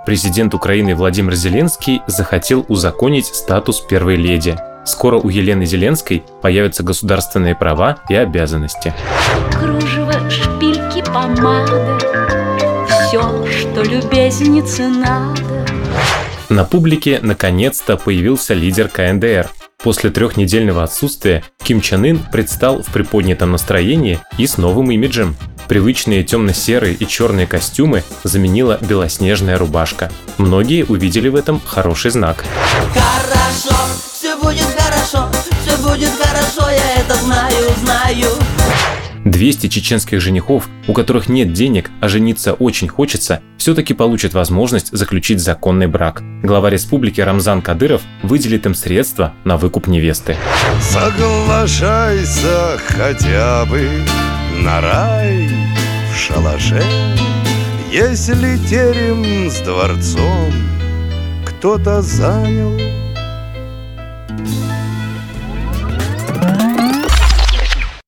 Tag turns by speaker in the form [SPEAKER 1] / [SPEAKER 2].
[SPEAKER 1] президент Украины Владимир Зеленский захотел узаконить статус первой леди. Скоро у Елены Зеленской появятся государственные права и обязанности.
[SPEAKER 2] Кружево, шпильки, помада, все, что любезнице надо.
[SPEAKER 1] На публике наконец-то появился лидер КНДР. После 3-недельного отсутствия Ким Чен Ын предстал в приподнятом настроении и с новым имиджем. Привычные темно-серые и черные костюмы заменила белоснежная рубашка. Многие увидели в этом хороший знак.
[SPEAKER 3] Хорошо, все будет хорошо, я это знаю.
[SPEAKER 1] 200 чеченских женихов, у которых нет денег, а жениться очень хочется, все-таки получат возможность заключить законный брак. Глава республики Рамзан Кадыров выделит им средства на выкуп невесты.
[SPEAKER 4] Соглашайся хотя бы на рай в шалаше, если терем с дворцом кто-то занял